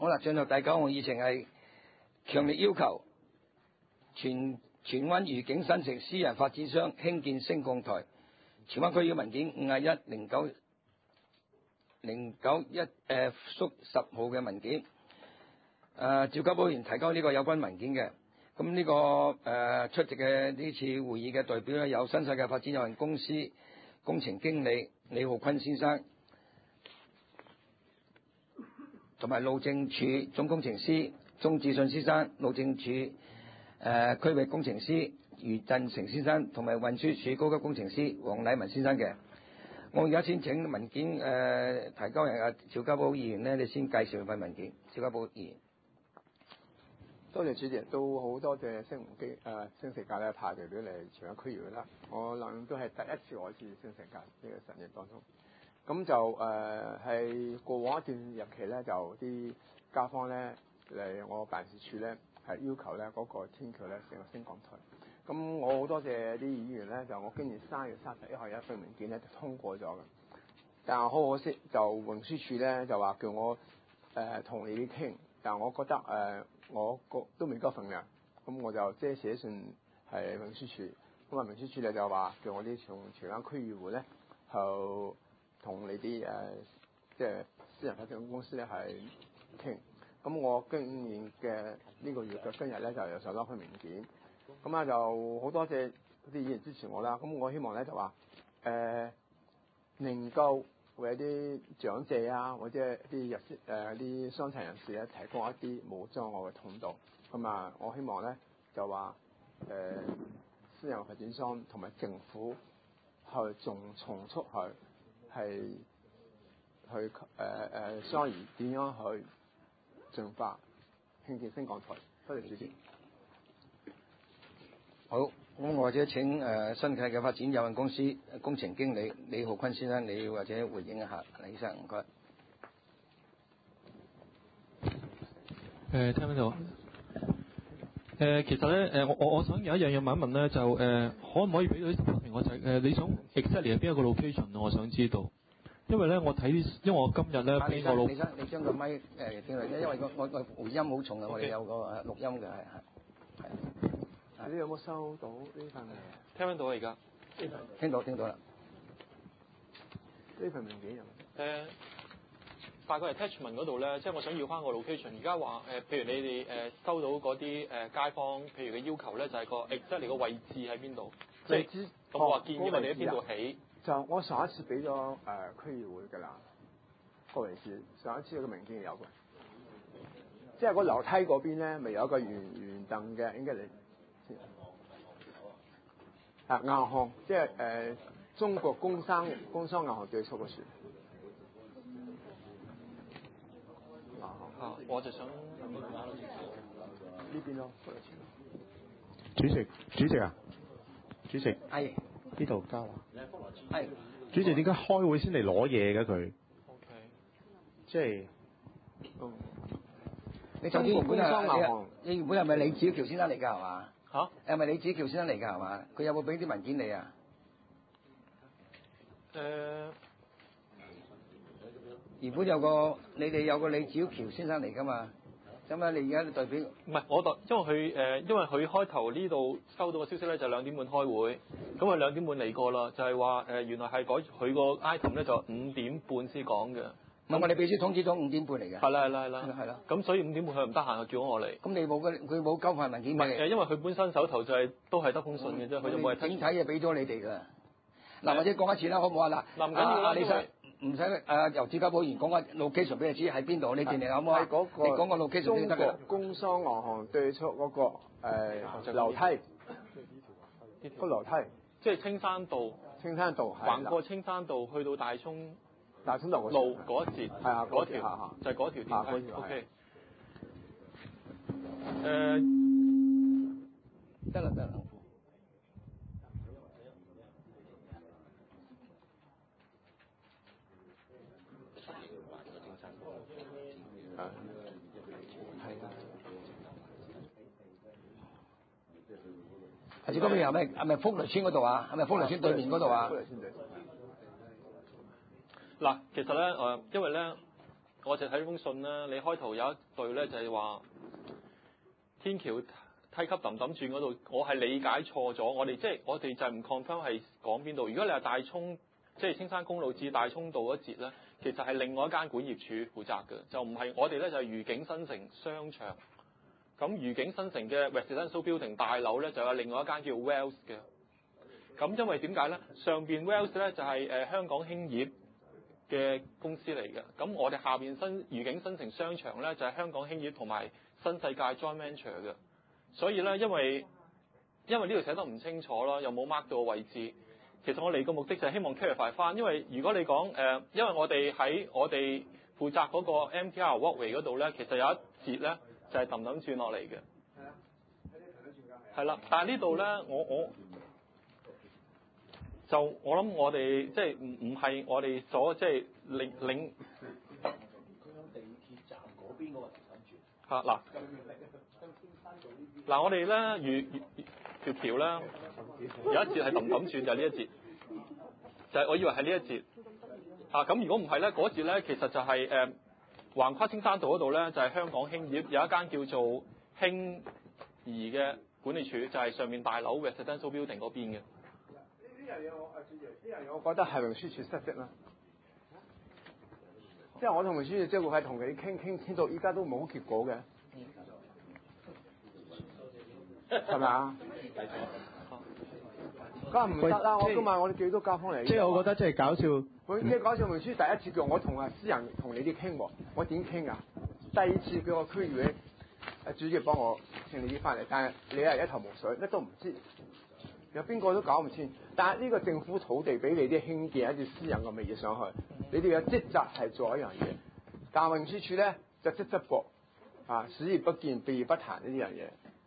好啦，進入第9項議程係強烈要求荃灣愉景新城私人發展商興建升降台。荃灣區嘅文件5109091屬10號嘅文件。趙家寶議員提交呢個有關文件嘅。咁呢個出席嘅呢次會議嘅代表咧，有新世界發展有限公司工程經理李浩坤先生，同埋路政署總工程師鍾志信先生，路政署區域工程師余振成先生，同埋運輸署高級工程師黃禮文先生嘅。我而家先請文件提交人趙家寶議員呢，你先介紹份文件。趙家寶議員。 多謝主席，都好多謝星世界咧派代表嚟荃灣區議會啦。我諗都係第一次我知星世界呢個實驗當中。咁就係過往一段日期咧，就啲街坊咧嚟我辦事處咧係要求咧嗰個天橋咧成個升降台。咁我好多謝啲議員咧，就我今年3月31號有一份文件咧就通過咗嘅。但係好可惜，就運輸署咧就話叫我同你傾，但係我覺得我都未夠份量，咁我就即係寫信係運輸署，咁啊運輸署咧就話叫我啲從荃灣區議會咧就同你啲即係私人發展公司咧係傾，咁我今年嘅呢個月嘅今日咧就有收到份文件，咁啊就好多謝啲議員支持我啦，咁我希望咧就話能夠為一啲長者啊，或者啲啲傷殘人士咧，提供一啲冇障礙嘅通道。咁啊，我希望咧就話私人發展商同埋政府去重速去商議點樣去盡快興建升降台。多謝主席。 好，咁或者請新界嘅發展有限公司工程經理李浩坤先生，你或者回應一下，李生唔該。 聽唔聽到？其實咧，我想有一樣嘢問一問咧，就可唔可以俾到啲實名？我就你想 exactly 係邊一個 location 我想知道。因為咧，因為我今日咧俾我你將個咪調嚟，因為我回音好重啊，我哋有個錄音嘅係。 你有冇收到呢份？ 聽唔到啊？而家聽到啦。 呢份文件有？ 大概 attachment 嗰度咧，即係我想要翻個 location。而家話譬如你哋收到嗰啲街坊，譬如嘅要求咧，就係個 exactly 個位置喺邊度？即係咁我話建議我哋喺邊度起？ 就我上一次俾咗區議會㗎啦，個位置上一次個文件有嘅，即係個樓梯嗰邊咧，咪有一個圓凳嘅，應該你。銀行即係中國工商銀行對出個船。 我就想呢邊咯。 主席啊，主席係呢度交啊。 係。 主席點解開會先嚟攞嘢嘅佢 ？OK。 即係。 你首先原本你原本係咪李子橋先生嚟㗎係嘛？ 嚇？ 係咪李子橋先生嚟㗎係嘛？佢有冇俾啲文件你啊？原本你哋有個李子橋先生嚟㗎嘛？咁啊，你而家代表唔係我因為佢開頭呢度收到個消息咧，就2點半開會，咁佢2點半嚟過啦，就係話原來係佢個 item 咧就5點半先講嘅。 唔係我哋秘書通知咗5點半嚟嘅。係啦。 咁所以5點半佢唔得閒，就叫我嚟。 咁你佢冇交份文件俾你？ 因為佢本身手頭就都係得封信嘅啫，佢就冇係整體嘢俾咗你哋㗎。嗱，或者講一次啦，好唔好啊？嗱， 唔緊要啦， 李生唔使由趙家寶議員講個 location 俾你知喺邊度，你見你可唔可以？你講個 location 先得㗎。 中國工商銀行對出嗰個樓梯，個樓梯， 即係青山道。 青山道橫過青山道去到大涌路嗰一節， 係啊， 嗰條就係嗰條電梯。OK。 得啦。係嗰邊係咪福雷村嗰度啊？係咪福雷村對面嗰度啊？ 嗱，其實咧因為咧我就睇封信啦。你開頭有一句咧就係話天橋梯級氹氹轉嗰度，我係理解錯咗。我哋就係唔 confirm 係講邊度。如果你係大涌，即係青山公路至大涌道嗰節咧，其實係另外一間管業處負責嘅，就唔係我哋咧就係愉景新城商場。咁愉景新城嘅 residential building 大樓咧就有另外一間叫 Wells 嘅。咁因為點解咧？上邊 Wells 咧就係香港興業嘅公司嚟嘅。咁我哋下邊愉景新城商場咧就係香港興業同埋新世界 joint venture 嘅。所以咧，因為呢度寫得唔清楚啦，又冇 mark 到個位置。其實我嚟個目的就係希望 clarify 翻，因為如果你講因為我哋喺我哋負責嗰個 MTR walkway 嗰度咧，其實有一節咧就係氹氹轉落嚟嘅。係啊，係啦，但係呢度咧，我諗我哋即係唔係我哋所即係領。佢響地鐵站嗰邊嗰個氹氹轉。嚇嗱，我哋咧條橋咧有一節係氹氹轉，就係呢一節，就係我以為係呢一節。咁如果唔係咧，嗰節咧其實就係橫跨青山道嗰度咧，就係香港興業有一間叫做興怡嘅管理處，就係上面大樓 residential building 嗰邊嘅。呢樣嘢我覺得係運輸處失職啦。即係我同運輸處即係會係同佢傾到依家都冇結果嘅，係咪啊？梗係唔得啦！我今日我哋幾多街坊嚟？ 即係我覺得即係搞笑。 即係搞笑運輸第一次叫我同私人同你哋傾喎，我點傾啊？第二次叫我區議會主席幫我請你啲翻嚟，但係你係一頭霧水，乜都唔知，有邊個都搞唔清。但係呢個政府土地俾你啲興建一啲私人嘅物業上去，你哋嘅職責係做一樣嘢，但係運輸處咧就側側膊視而不見避而不談呢樣嘢。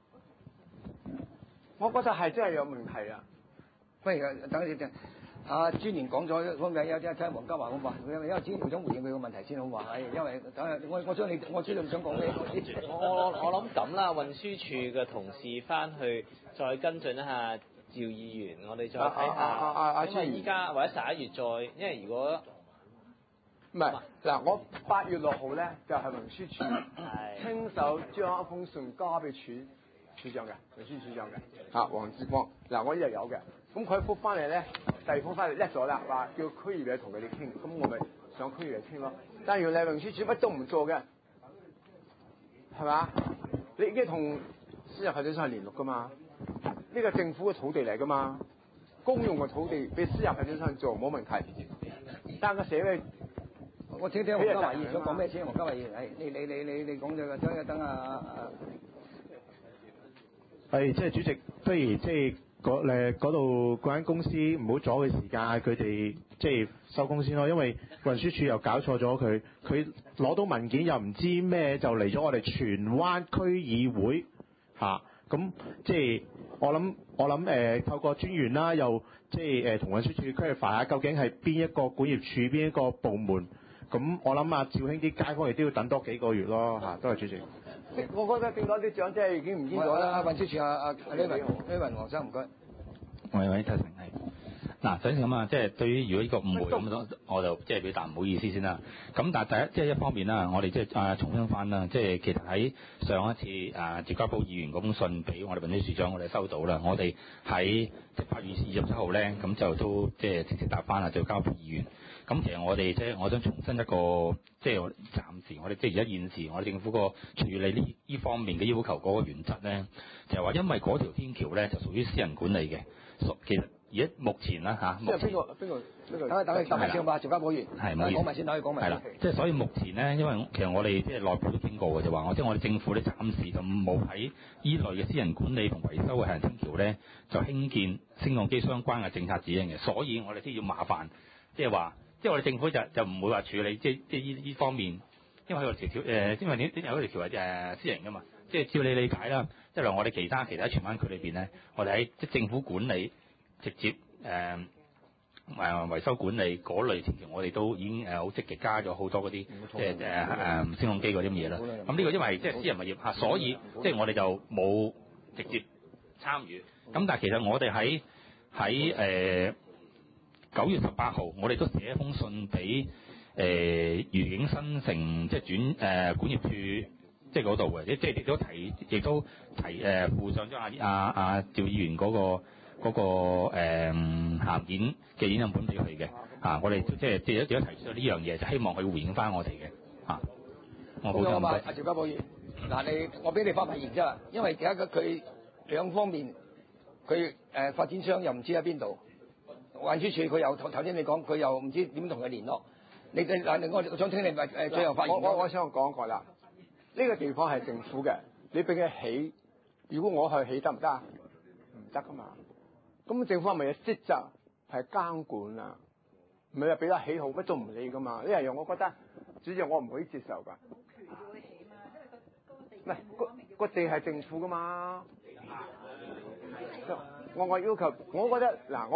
我覺得係真係有問題啊！ 不如等你陣，專員講咗方面有啲聽黃家華好嘛？因為專員想回應佢個問題先好嘛？因為等下我知道你想講咩。 我諗咁啦，運輸處嘅同事翻去再跟進一下趙議員，我哋再睇下。因為依家或者11月再，因為如果唔係嗱，我8月6號咧就係運輸處親手將一封信交俾處長嘅運輸處長嘅黃志光。嗱，我呢度有嘅，咁佢覆翻嚟咧，第二封翻嚟叻咗啦，話叫區議員同佢哋傾，咁我咪上區議員傾咯。但係原來運輸處乜都唔做嘅，係嘛？你已經同私人發展商係聯絡噶嘛？呢個政府嘅土地嚟噶嘛？公用嘅土地俾私人發展商做冇問題，但係個社會。 我聽黃家華議員想講咩先？黃家華議員，你講咗個等係即係主席，不如即係嗰度嗰間公司唔好阻佢時間，佢哋即係收工先咯。因為運輸署又搞錯咗佢攞到文件又唔知咩，就嚟咗我哋荃灣區議會咁即係我諗透過專員啦，又即係同運輸署 clarify 下究竟係邊一個管業處邊一個部門。咁我諗趙興啲街坊亦都要等多幾個月咯多謝主席。 我覺得變咗啲長者已經唔見咗啦。 運輸處李文黃生唔該。 喂，太成係。嗱，首先咁啊，即係對於如果呢個誤會咁，我就即係表達唔好意思先啦。咁但係第一，即係一方面啦，我哋即係重申翻啦，即係其實喺上一次趙家寶議員嗰封信俾我哋運輸處長，我哋收到啦。我哋喺即係8月27號咧，咁就都即係直接答翻啊趙家寶議員。咁其實我哋即係我想重申一個，即係暫時我哋即係而家現時我哋政府個處理呢方面嘅要求嗰個原則咧，就係話因為嗰條天橋咧就屬於私人管理嘅，其實而家目前啦即係邊個？ 等佢答埋先吧，趙家寶議員。 係，唔好意思。 講埋先，等佢講埋。 係啦，即係所以目前咧，因為其實我哋即係內部都傾過嘅，就話即係我哋政府咧暫時就冇喺依類嘅私人管理同維修嘅行人天橋咧，就興建升降機相關嘅政策指引嘅，所以我哋先要麻煩，即係話。即係我哋政府就唔會話處理即係呢方面，因為佢條橋因為有條橋係私人㗎嘛，即係照你理解啦。即係我哋其他荃灣區裏邊咧，我哋喺即係政府管理直接維修管理嗰類天橋，我哋都已經好積極加咗好多嗰啲即係升降機嗰啲咁嘢啦。咁呢個因為即係私人物業所以即係我哋就冇直接參與。咁但係其實我哋喺9月18號，我哋都寫一封信俾愉景新城即係管業處即係嗰度嘅，即係亦都提附上咗阿趙議員嗰個函件嘅影印本俾佢嘅我哋即係亦都提出咗呢樣嘢，就希望佢回應翻我哋嘅我好咁阿趙家寶議員，嗱我俾你發埋言啫，因為而家佢兩方面，佢發展商又唔知喺邊度，運輸署佢又頭先你講佢又唔知點同佢聯絡，我想聽你最後發言。 我想講過啦，呢個地方係政府嘅，你俾佢起，如果我去起得唔得啊？唔得噶嘛。咁政府係咪有職責係監管啊？唔係話俾得起好乜都唔理噶嘛？呢樣嘢我覺得，主席我唔可以接受㗎。唔係個地係政府噶嘛？我要求，我覺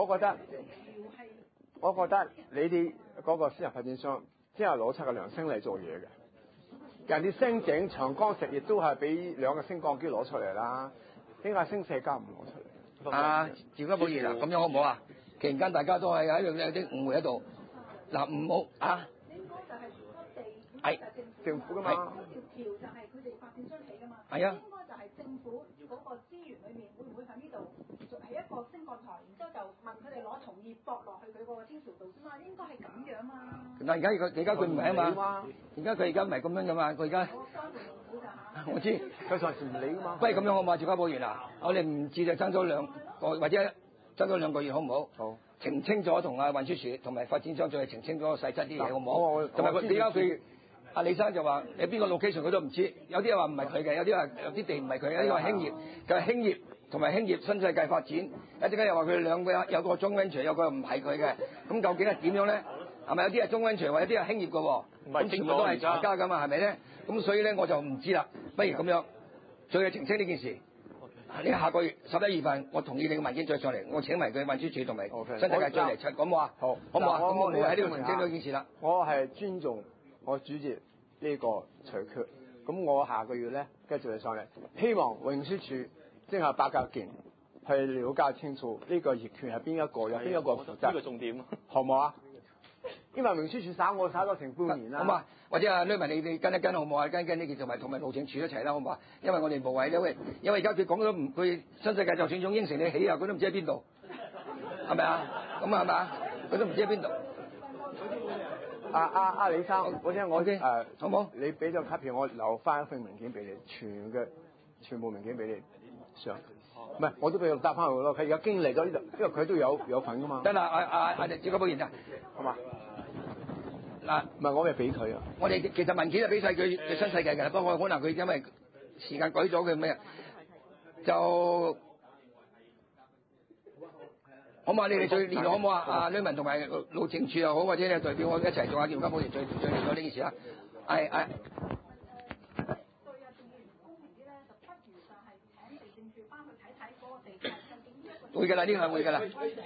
得你哋嗰個私人發展商即係攞出個良心嚟做嘢嘅。人哋升整長江實業都係俾2個升降機攞出嚟啦，點解升世界唔攞出嚟？ 趙家寶議員咁樣好唔好啊？突然間大家都係喺度有啲誤會喺度，唔好應該就係係政府噶嘛？ 條橋就係佢哋發展商起噶嘛？ 係啊。 應該就係政府嗰個資源裏面會唔會喺呢度係一個升降台，然之後就問佢哋攞松葉駁落去佢個天橋度啫嘛？應該係咁樣嘛？ 嗱而家佢唔係啊嘛，而家唔係咁樣噶嘛，佢而家我知佢上次唔理噶嘛。 不如咁樣好唔好？趙家寶議員我哋唔知就爭咗2個或者爭咗2個月好唔好？ 好。 澄清咗同運輸署同埋發展商再澄清咗細則啲嘢好唔好？同埋點解佢阿李生就話你邊個 location 佢都唔知，有啲話唔係佢嘅，有啲話有啲地唔係佢，有啲話興業，就係興業同埋興業新世界發展，一陣間又話佢哋兩個有個 joint venture，有個唔係佢嘅，咁究竟係點樣咧？係咪有啲係 joint venture，或者有啲係興業嘅喎？咁全部都係財家㗎嘛，係咪咧？咁所以咧我就唔知啦，不如咁樣再澄清呢件事。你下個月11月份，我同意你嘅文件再上嚟，我請埋佢運輸署同埋新世界再嚟出，咁話好唔好啊？咁我冇喺呢度澄清呢件事啦。 我係尊重我主席呢個裁決，咁我下個月咧繼續嚟上嚟，希望運輸署即係白鴿鍵去了解清楚呢個業權係邊一個，有邊一個負責。 呢個重點， 好唔好啊？因為運輸署省我省咗成半年啦。 好嘛？或者女民你跟一跟好唔好啊？跟呢件同埋路政署一齊啦，好唔好啊？因為我哋無謂咧，因為而家佢講咗唔，佢新世界就算想應承你起啊，佢都唔知喺邊度，係咪啊？咁係咪啊？佢都唔知喺邊度。 李生， 好唔好？ 你俾咗卡片，我留翻一份文件俾你，全部文件俾你上。唔係，我都俾佢答翻佢咯。佢而家經歷咗呢度，因為佢都有份噶嘛。 得啦，趙家寶議員好嘛？唔係我咪俾佢啊！ 我哋其實文件就俾晒佢新世界嘅，不過可能佢因為時間改咗佢咩，就好嘛？你哋再聯絡好唔好啊？阿呂文同埋路政署又好，或者你代表我一齊做下趙家寶議員再聯絡呢件事啦。係。會㗎啦，呢個係會㗎啦。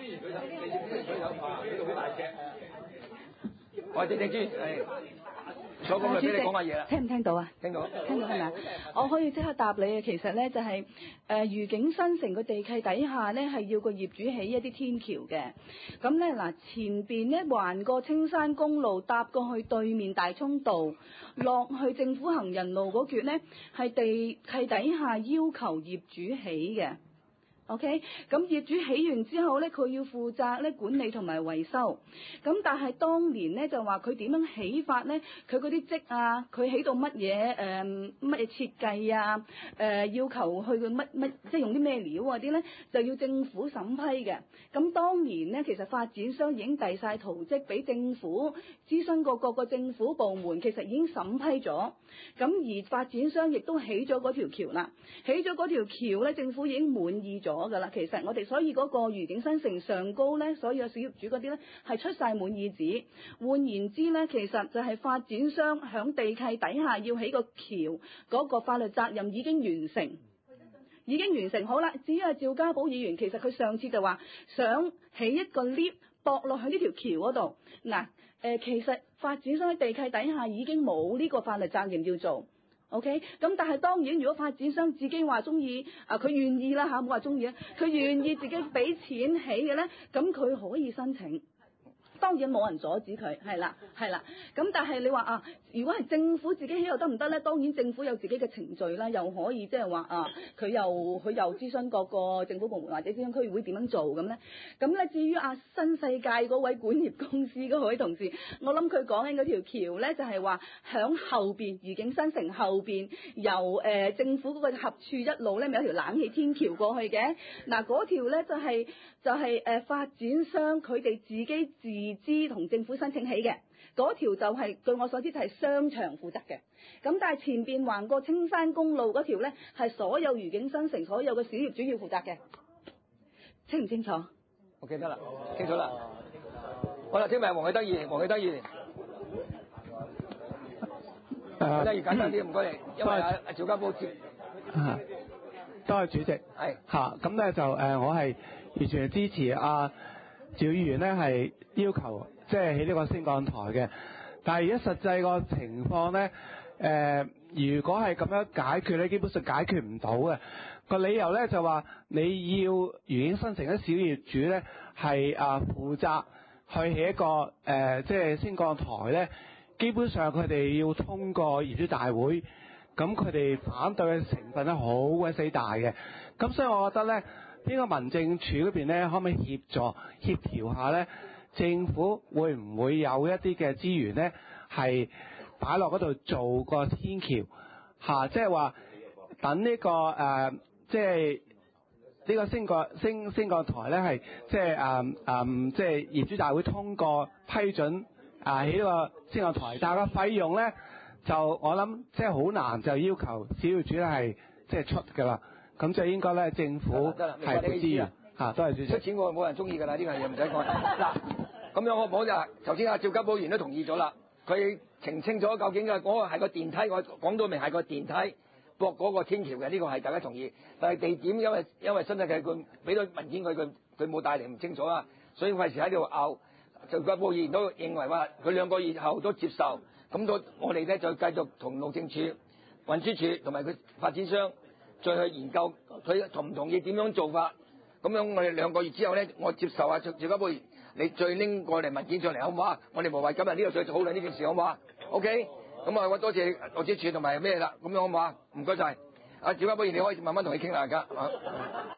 我正豬所講嘅俾你講下嘢啦。 聽唔聽到啊？ 聽到。 聽到係咪啊？我可以即刻答你啊！其實咧就係愉景新城個地契底下咧係要個業主起一啲天橋嘅。咁咧嗱，前邊咧橫過青山公路搭過去對面大涌道，落去政府行人路嗰橛咧係地契底下要求業主起嘅。OK，咁業主起完之後咧，佢要負責咧管理同埋維修。咁但係當年咧就話佢點樣起法咧？佢嗰啲積啊，佢起到乜嘢乜嘢設計啊？要求去個乜即係用啲咩料嗰啲咧，就要政府審批嘅。咁當年咧，其實發展商已經遞晒圖則俾政府，諮詢過各個政府部門，其實已經審批咗。咁而發展商亦都起咗嗰條橋啦，起咗嗰條橋咧，政府已經滿意咗㗎啦。其實我哋所以嗰個愉景新城上高咧，所有小業主嗰啲咧係出晒滿意紙。換言之咧，其實就係發展商響地契底下要起個橋嗰個法律責任已經完成，好啦。至於係趙家寶議員，其實佢上次就話想起一個 lift 駁落去呢條橋嗰度。嗱，其實發展商喺地契底下已經冇呢個法律責任要做。OK，咁但係當然，如果發展商自己話中意，佢願意啦嚇，冇話中意啊，佢願意自己俾錢起嘅咧，咁佢可以申請。 當然冇人阻止佢，係啦。咁但係你話啊，如果係政府自己起又得唔得咧？當然政府有自己嘅程序啦，又可以即係話啊，佢又諮詢各個政府部門或者諮詢區議會點樣做咁咧。咁咧至於新世界嗰位管業公司嗰位同事，我諗佢講緊嗰條橋咧就係話響後邊愉景新城後邊由政府嗰個合署一路咧咪有條冷氣天橋過去嘅。嗱嗰條咧就係發展商佢哋自己自資同政府申請起嘅，嗰條就係據我所知就係商場負責嘅。咁但係前邊橫過青山公路嗰條咧係所有愉景新城所有嘅小業主要負責嘅，清唔清楚 ？OK 得啦，清楚啦。好啦，請埋黃啟德議員。黃啟德議簡單啲，唔該你，因為阿趙家寶接。 多謝主席。 係。 咁咧就我係完全支持趙議員咧係要求即係起呢個升降台嘅，但係而家實際個情況咧如果係咁樣解決咧，基本上解決唔到嘅。個理由咧就話你要愉景新城嘅小業主咧係負責去起一個即係升降台咧，基本上佢哋要通過業主大會，咁佢哋反對嘅成分咧好鬼死大嘅。咁所以我覺得咧，呢個民政處嗰邊咧可唔可以協調下咧？政府會唔會有一啲嘅資源咧係擺落嗰度做個天橋即係話等呢個即係呢個升降台咧係即係業主大會通過批准起呢個升降台，但係個費用咧就我諗即係好難就要求小業主咧係即係出㗎啦。咁就應該咧政府係俾資源多謝主席。 出錢我冇人中意㗎啦，呢樣嘢唔使講。嗱，咁樣我講就頭先趙家寶議員都同意咗啦，佢澄清咗究竟嗰個係個電梯，我講到明係個電梯駁嗰個天橋嘅，呢個係大家同意。但係地點因為新世界佢俾咗文件佢冇帶嚟唔清楚啊，所以費事喺呢度拗。趙家寶議員都認為話佢2個月後都接受，咁我哋咧就繼續同路政署、運輸署同埋佢發展商再去研究佢同唔同意點樣做法。咁樣我哋2個月之後咧，我接受趙家寶議員你再拎過嚟文件上嚟好唔好啊？我哋無謂今日呢度再討論呢件事好唔好啊 ？OK， 咁我多謝路政署同埋咩啦，咁樣好唔好啊？唔該晒，趙家寶議員你可以慢慢同佢傾啦，而家。